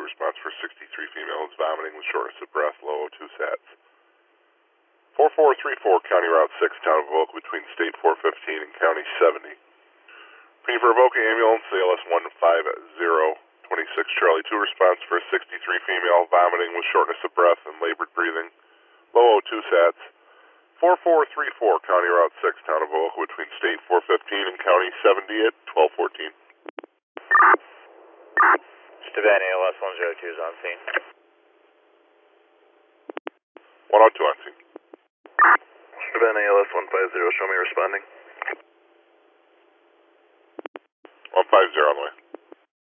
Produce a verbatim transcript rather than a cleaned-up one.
response for sixty-three female is vomiting with shortness of breath, low O two sats. four four three four, County Route six, Town of Avoca between State four fifteen and County seventy. Opinion for Avoca Ambulance, A L S one five zero two six, Charlie two, response for sixty-three female, vomiting with shortness of breath and labored breathing, low O two sats. four four three four, County Route six, Town of Avoca between State four fifteen and County seventy at twelve fourteen. Stavan A L S one zero two is on scene. one oh two on scene. Stavan A L S one five zero, show me responding. one five zero on the way.